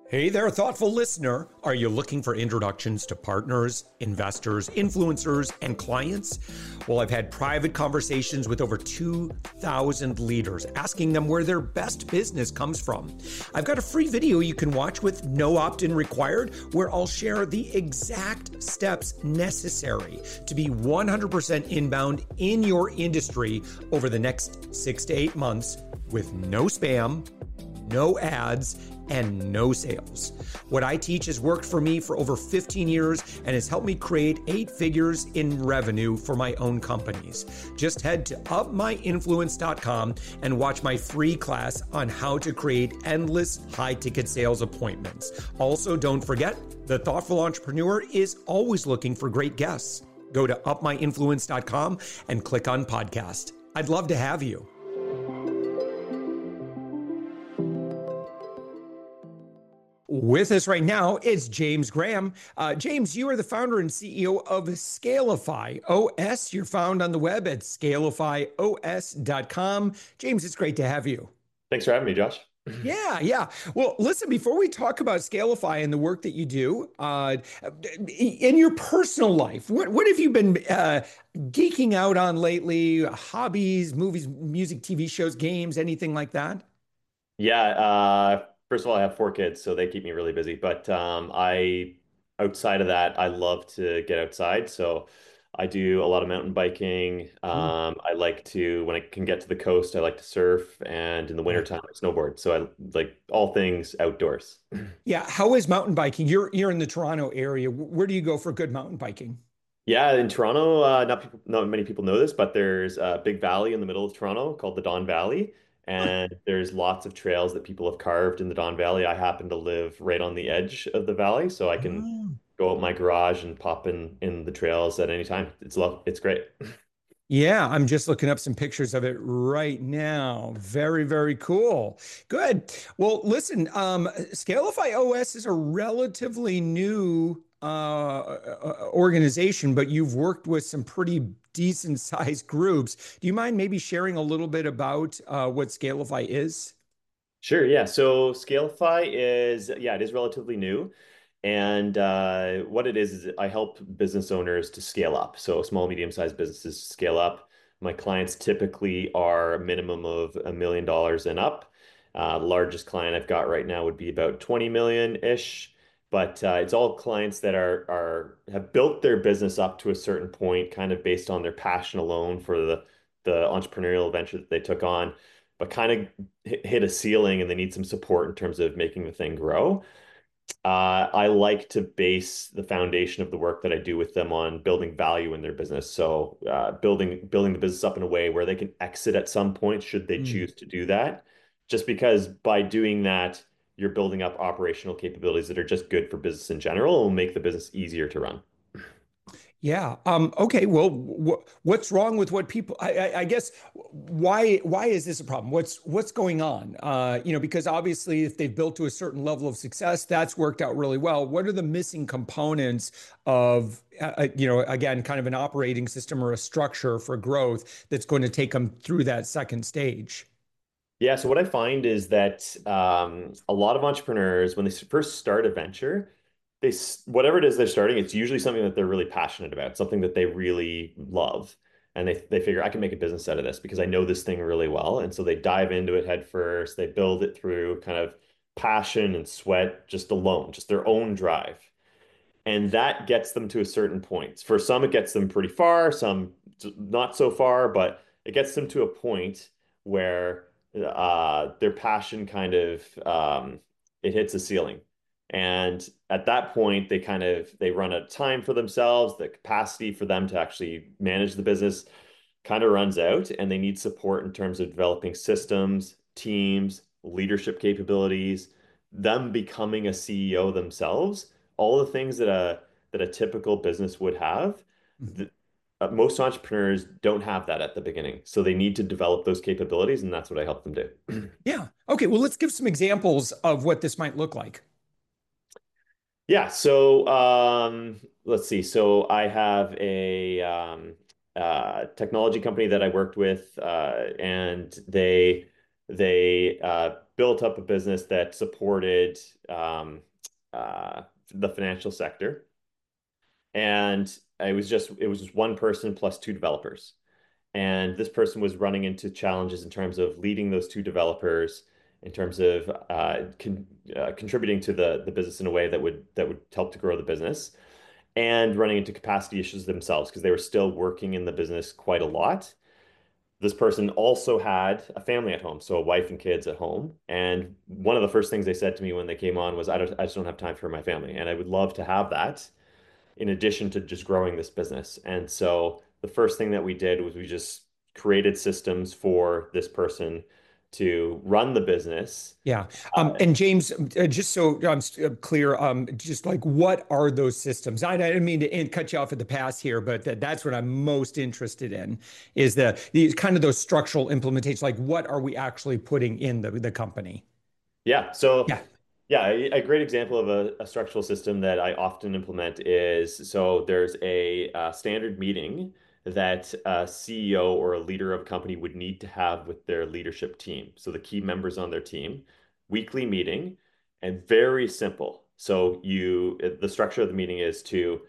Hey there, thoughtful listener. Are you looking for introductions to partners, investors, influencers, and clients? Well, I've had private conversations with over 2,000 leaders asking them where their best business comes from. I've got a free video you can watch with no opt-in required where I'll share the exact steps necessary to be 100% inbound in your industry over the next 6 to 8 months with no spam, no ads, and no sales. What I teach has worked for me for over 15 years and has helped me create 8 figures in revenue for my own companies. Just head to upmyinfluence.com and watch my free class on how to create endless high-ticket sales appointments. Also, don't forget, the thoughtful entrepreneur is always looking for great guests. Go to upmyinfluence.com and click on podcast. I'd love to have you. With us right now is James Graham. James, you are the founder and CEO of Scalify OS. You're found on the web at scalifyos.com. James, it's great to have you. Thanks for having me, Josh. Yeah. Well, listen, before we talk about Scalify and the work that you do, in your personal life, what have you been geeking out on lately? Hobbies, movies, music, TV shows, games, anything like that? Yeah, first of all, I have 4 kids, so they keep me really busy. But outside of that, I love to get outside. So I do a lot of mountain biking. I like to, when I can get to the coast, I like to surf, and in the Right. wintertime, I snowboard. So I like all things outdoors. Yeah. How is mountain biking? You're in the Toronto area. Where do you go for good mountain biking? Yeah, in Toronto, not many people know this, but there's a big valley in the middle of Toronto called the Don Valley, Huh. and there's lots of trails that people have carved in the Don Valley. I happen to live right on the edge of the valley, so I can Oh. go out my garage and pop in the trails at any time. It's great. Yeah, I'm just looking up some pictures of it right now. Very, very cool. Good. Well, listen, Scalify OS is a relatively new organization, but you've worked with some pretty decent sized groups. Do you mind maybe sharing a little bit about what Scalify is? Sure, yeah. So Scalify it is relatively new. And what it is I help business owners to scale up. So small, medium-sized businesses scale up. My clients typically are a minimum of $1 million and up. The largest client I've got right now would be about 20 million-ish. But it's all clients that are have built their business up to a certain point, kind of based on their passion alone for the entrepreneurial venture that they took on, but kind of hit a ceiling and they need some support in terms of making the thing grow. I like to base the foundation of the work that I do with them on building value in their business. So, building the business up in a way where they can exit at some point should they Hmm. choose to do that. Just because by doing that, you're building up operational capabilities that are just good for business in general and will make the business easier to run. Yeah. Okay. Well, what's wrong with what people? I guess why is this a problem? What's going on? Because obviously, if they've built to a certain level of success, that's worked out really well. What are the missing components of again, kind of an operating system or a structure for growth that's going to take them through that second stage? Yeah, so what I find is that a lot of entrepreneurs, when they first start a venture, whatever it is they're starting, it's usually something that they're really passionate about, something that they really love. And they figure, I can make a business out of this because I know this thing really well. And so they dive into it head first. They build it through kind of passion and sweat just alone, just their own drive. And that gets them to a certain point. For some, it gets them pretty far, some not so far, but it gets them to a point where their passion kind of it hits a ceiling. And at that point, they run out of time for themselves. The capacity for them to actually manage the business kind of runs out, and they need support in terms of developing systems, teams, leadership capabilities, them becoming a CEO themselves, all the things that a typical business would have. The, Most entrepreneurs don't have that at the beginning, so they need to develop those capabilities, and that's what I help them do. Yeah. Okay. Well, let's give some examples of what this might look like. Yeah, so let's see. So I have a technology company that I worked with, and they They built up a business that supported um, uh, the financial sector, and it was just one person plus two developers. And this person was running into challenges in terms of leading those two developers, in terms of contributing to the business in a way that would help to grow the business, and running into capacity issues themselves because they were still working in the business quite a lot. This person also had a family at home, so a wife and kids at home. And one of the first things they said to me when they came on was, I just don't have time for my family, and I would love to have that in addition to just growing this business. And so the first thing that we did was we just created systems for this person to run the business. Yeah. And James, just so I'm clear, just like what are those systems? I didn't mean to cut you off at the pass here, but that's what I'm most interested in is these kind of those structural implementations. Like what are we actually putting in the company? Yeah. So, Yeah. yeah, a great example of a structural system that I often implement is so there's a standard meeting that a CEO or a leader of a company would need to have with their leadership team. So the key members on their team, weekly meeting, and very simple. So the structure of the meeting is to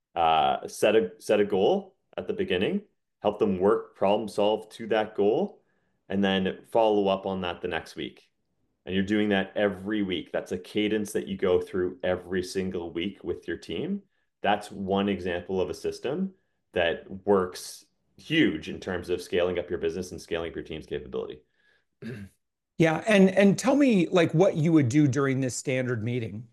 set a goal at the beginning, help them work, problem solve to that goal, and then follow up on that the next week. And you're doing that every week. That's a cadence that you go through every single week with your team. That's one example of a system that works huge in terms of scaling up your business and scaling up your team's capability. Yeah. And tell me like what you would do during this standard meeting.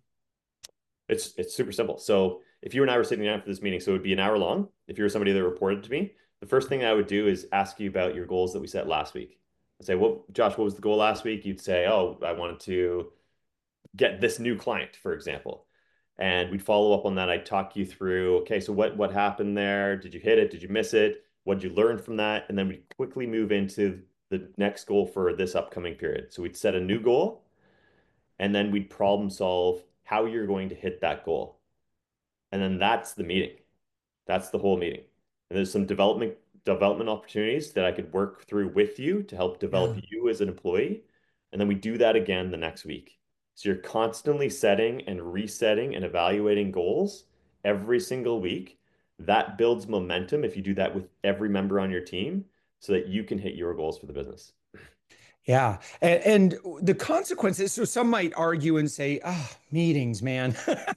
It's super simple. So if you and I were sitting down for this meeting, so it would be an hour long. If you were somebody that reported to me, the first thing I would do is ask you about your goals that we set last week. I'd say, well, Josh, what was the goal last week? You'd say, oh, I wanted to get this new client, for example. And we'd follow up on that. I'd talk you through, okay, so what happened there? Did you hit it? Did you miss it? What did you learn from that? And then we'd quickly move into the next goal for this upcoming period. So we'd set a new goal and then we'd problem solve how you're going to hit that goal. And then that's the meeting. That's the whole meeting. And there's some development opportunities that I could work through with you to help develop Yeah. you as an employee. And then we do that again the next week. So you're constantly setting and resetting and evaluating goals every single week. That builds momentum if you do that with every member on your team so that you can hit your goals for the business. Yeah. And the consequences, so some might argue and say, ah, meetings, man.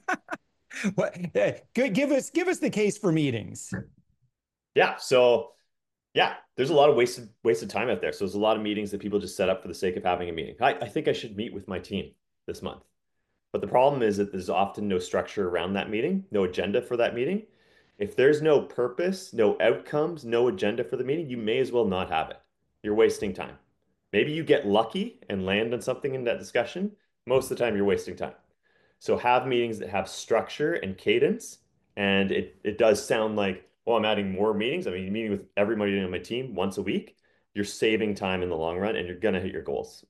What, give us the case for meetings. Yeah. So yeah, there's a lot of wasted time out there. So there's a lot of meetings that people just set up for the sake of having a meeting. I think I should meet with my team this month. But the problem is that there's often no structure around that meeting, no agenda for that meeting. If there's no purpose, no outcomes, no agenda for the meeting, you may as well not have it. You're wasting time. Maybe you get lucky and land on something in that discussion. Most of the time, you're wasting time. So have meetings that have structure and cadence. And it does sound like, well, I'm adding more meetings. I mean, meeting with everybody on my team once a week. You're saving time in the long run and you're going to hit your goals.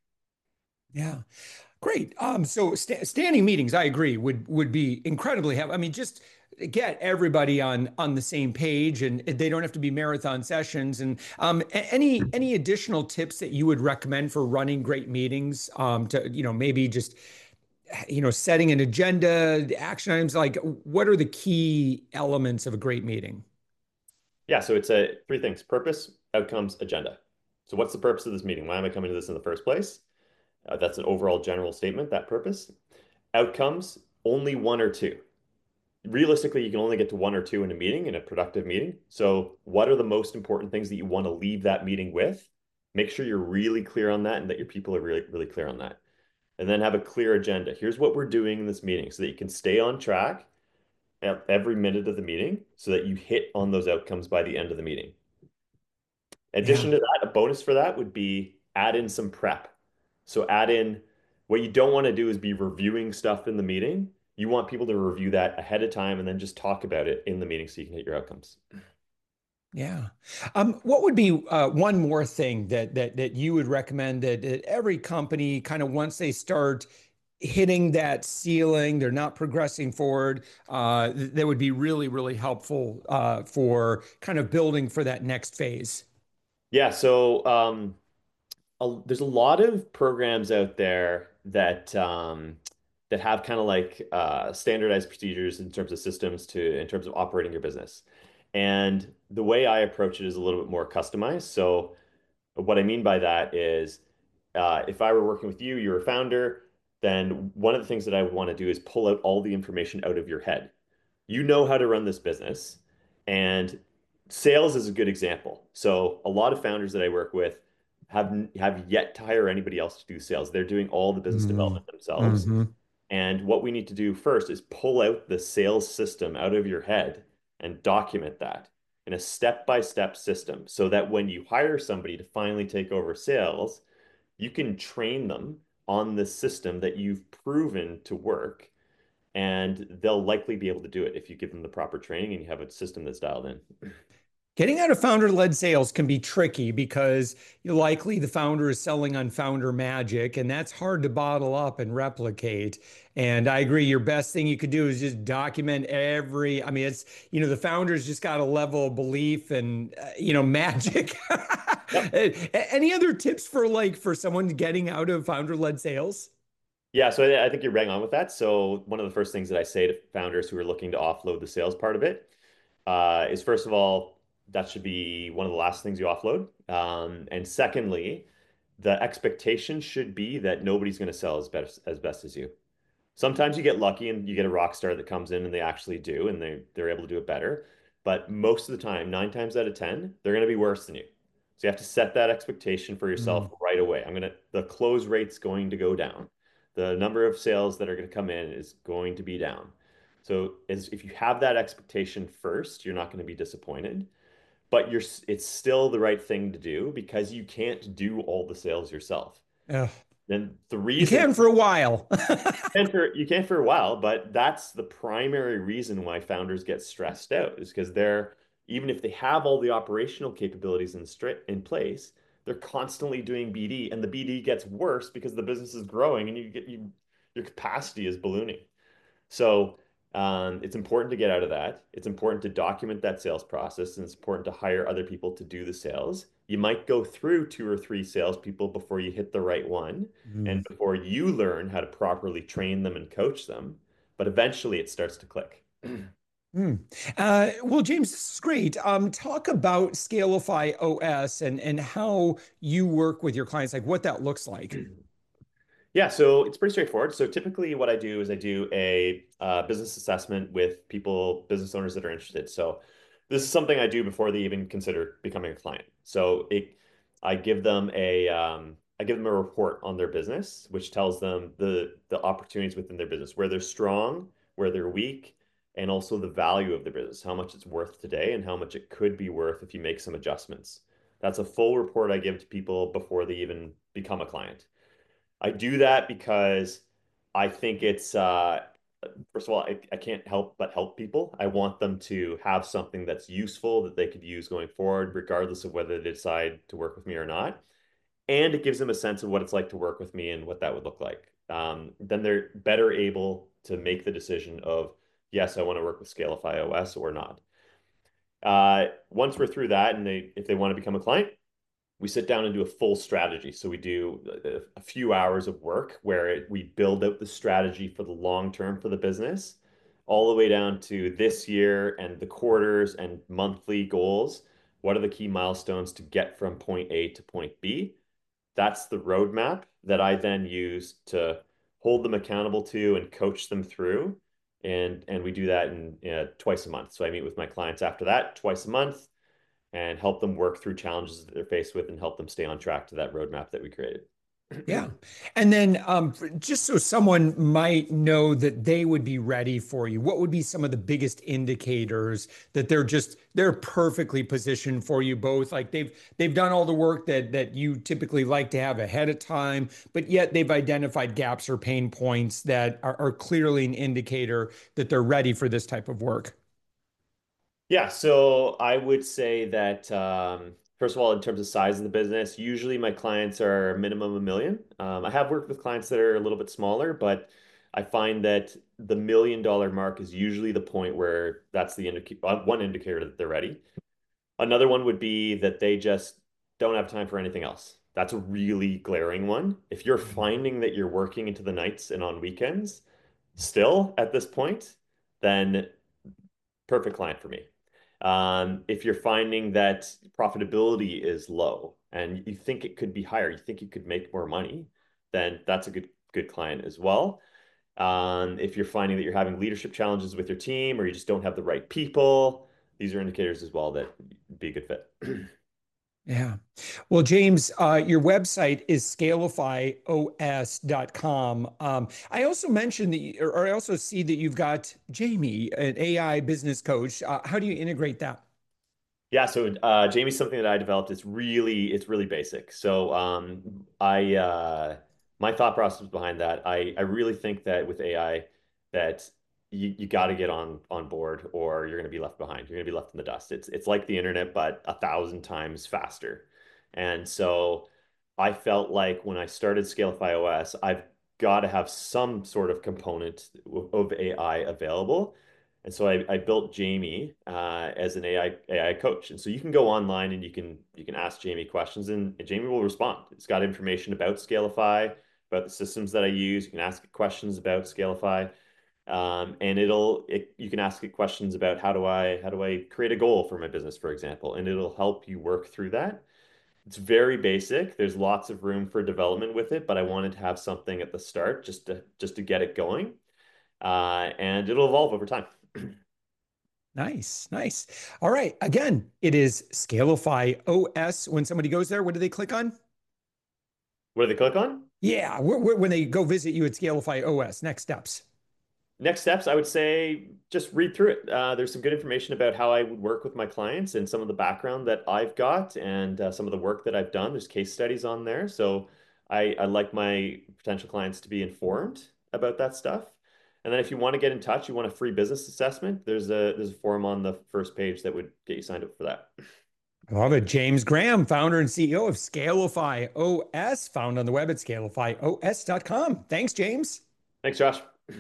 Yeah. Great. So standing meetings, I agree, would be incredibly helpful. I mean, just get everybody on the same page, and they don't have to be marathon sessions. And any additional tips that you would recommend for running great meetings? To maybe just setting an agenda, the action items. Like, what are the key elements of a great meeting? Yeah, so it's three things: purpose, outcomes, agenda. So what's the purpose of this meeting? Why am I coming to this in the first place? That's an overall general statement, that purpose. Outcomes, only one or two. Realistically, you can only get to one or two in a meeting, in a productive meeting. So what are the most important things that you want to leave that meeting with? Make sure you're really clear on that and that your people are really, really clear on that. And then have a clear agenda. Here's what we're doing in this meeting so that you can stay on track at every minute of the meeting so that you hit on those outcomes by the end of the meeting. In Yeah. addition to that, a bonus for that would be add in some prep. So add in what you don't want to do is be reviewing stuff in the meeting. You want people to review that ahead of time and then just talk about it in the meeting so you can hit your outcomes. Yeah. What would be one more thing that you would recommend that every company kind of once they start hitting that ceiling, they're not progressing forward, that would be really, really helpful for kind of building for that next phase? Yeah, so there's a lot of programs out there that that have kind of like standardized procedures in terms of systems to in terms of operating your business. And the way I approach it is a little bit more customized. So what I mean by that is if I were working with you, you're a founder, then one of the things that I would want to do is pull out all the information out of your head. You know how to run this business, and sales is a good example. So a lot of founders that I work with have yet to hire anybody else to do sales. They're doing all the business Mm, development themselves. hmm. And what we need to do first is pull out the sales system out of your head and document that in a step-by-step system so that when you hire somebody to finally take over sales, you can train them on the system that you've proven to work, and they'll likely be able to do it if you give them the proper training and you have a system that's dialed in. Getting out of founder-led sales can be tricky because likely the founder is selling on founder magic, and that's hard to bottle up and replicate. And I agree, your best thing you could do is just document every, I mean, it's, the founder's just got a level of belief and, magic. Yep. Any other tips for for someone getting out of founder-led sales? Yeah, so I think you're bang on with that. So one of the first things that I say to founders who are looking to offload the sales part of it is first of all, that should be one of the last things you offload. And secondly, the expectation should be that nobody's going to sell as best as you. Sometimes you get lucky and you get a rock star that comes in and they actually do and they're able to do it better. But most of the time, 9 times out of 10, they're going to be worse than you. So you have to set that expectation for yourself Mm, right away. The close rate's going to go down. The number of sales that are going to come in is going to be down. So if you have that expectation first, you're not going to be disappointed. But it's still the right thing to do because you can't do all the sales yourself. ugh. Then the You reason can for a while. you can for a while, but that's the primary reason why founders get stressed out is because they're even if they have all the operational capabilities in place, they're constantly doing BD, and the BD gets worse because the business is growing and your capacity is ballooning. So it's important to get out of that. It's important to document that sales process, and it's important to hire other people to do the sales. You might go through two or three salespeople before you hit the right one, and Mm. before you learn how to properly train them and coach them. But eventually, it starts to click. Hmm. Well, James, this is great. Talk about Scalify OS and how you work with your clients, like what that looks like. Yeah, so it's pretty straightforward. So typically, what I do is I do a business assessment with business owners that are interested. So this is something I do before they even consider becoming a client. I give them a report on their business, which tells them the opportunities within their business, where they're strong, where they're weak, and also the value of their business, how much it's worth today, and how much it could be worth if you make some adjustments. That's a full report I give to people before they even become a client. I do that because I think it's first of all, I can't help but help people. I want them to have something that's useful that they could use going forward, regardless of whether they decide to work with me or not. And it gives them a sense of what it's like to work with me and what that would look like. Then they're better able to make the decision of, yes, I want to work with Scalify OS or not. Once we're through that, and if they want to become a client, we sit down and do a full strategy. So we do a few hours of work where we build out the strategy for the long term for the business, all the way down to this year and the quarters and monthly goals. What are the key milestones to get from point A to point B? That's the roadmap that I then use to hold them accountable to and coach them through. And we do that in twice a month. So I meet with my clients after that twice a month and help them work through challenges that they're faced with and help them stay on track to that roadmap that we created. Yeah. And then just so someone might know that they would be ready for you, what would be some of the biggest indicators that they're perfectly positioned for you both? Like they've done all the work that you typically like to have ahead of time, but yet they've identified gaps or pain points that are clearly an indicator that they're ready for this type of work. Yeah, so I would say that first of all, in terms of size of the business, usually my clients are minimum a million. I have worked with clients that are a little bit smaller, but I find that the $1 million mark is usually the point where that's the one indicator that they're ready. Another one would be that they just don't have time for anything else. That's a really glaring one. If you're finding that you're working into the nights and on weekends still at this point, then perfect client for me. If you're finding that profitability is low and you think it could be higher, you think you could make more money, then that's a good client as well. If you're finding that you're having leadership challenges with your team or you just don't have the right people, these are indicators as well that would be a good fit. Yeah. Well, James, your website is scalifyos.com. I also mentioned that, or I also see that you've got Jamie, an AI business coach. How do you integrate that? Yeah, so Jamie's something that I developed. It's really basic. So I my thought process behind that, I really think that with AI that you got to get on board or you're going to be left behind. You're going to be left in the dust. It's like the internet, but 1,000 times faster. And so I felt like when I started Scalify OS, I've got to have some sort of component of AI available. And so I built Jamie as an AI coach. And so you can go online and you can ask Jamie questions and Jamie will respond. It's got information about Scalify, about the systems that I use. You can ask it questions about Scalify. And you can ask it questions about how do I create a goal for my business, for example, and it'll help you work through that. It's very basic. There's lots of room for development with it, but I wanted to have something at the start just to get it going. And it'll evolve over time. Nice, nice. All right. Again, it is Scalify OS. When somebody goes there, what do they click on? What do they click on? Yeah, when they go visit you at Scalify OS, next steps. Next steps, I would say just read through it. There's some good information about how I would work with my clients and some of the background that I've got and some of the work that I've done. There's case studies on there. So I like my potential clients to be informed about that stuff. And then if you want to get in touch, you want a free business assessment, there's a form on the first page that would get you signed up for that. I love it. James Graham, founder and CEO of Scalify OS, found on the web at scalifyos.com. Thanks, James. Thanks, Josh.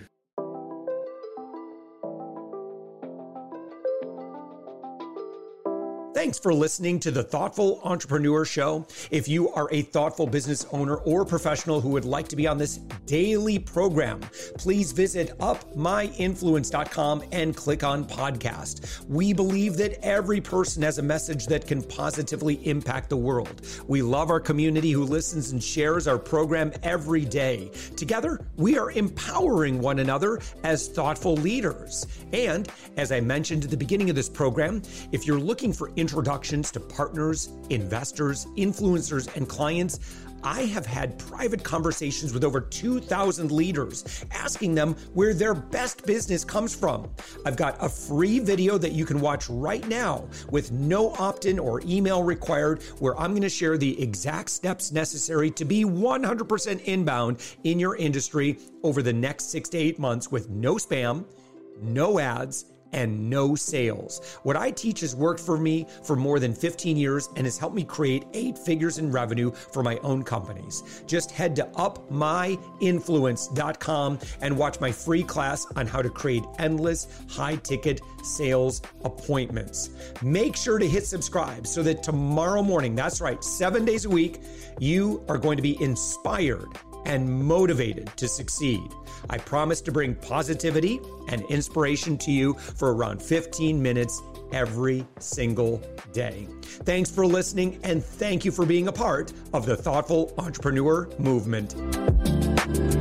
Thanks for listening to the Thoughtful Entrepreneur Show. If you are a thoughtful business owner or professional who would like to be on this daily program, please visit upmyinfluence.com and click on podcast. We believe that every person has a message that can positively impact the world. We love our community who listens and shares our program every day. Together, we are empowering one another as thoughtful leaders. And as I mentioned at the beginning of this program, if you're looking for introductions to partners, investors, influencers, and clients, I have had private conversations with over 2,000 leaders, asking them where their best business comes from. I've got a free video that you can watch right now with no opt-in or email required, where I'm going to share the exact steps necessary to be 100% inbound in your industry over the next 6 to 8 months with no spam, no ads, and no sales. What I teach has worked for me for more than 15 years and has helped me create 8 figures in revenue for my own companies. Just head to upmyinfluence.com and watch my free class on how to create endless high-ticket sales appointments. Make sure to hit subscribe so that tomorrow morning, that's right, 7 days a week, you are going to be inspired and motivated to succeed. I promise to bring positivity and inspiration to you for around 15 minutes every single day. Thanks for listening, and thank you for being a part of the Thoughtful Entrepreneur Movement.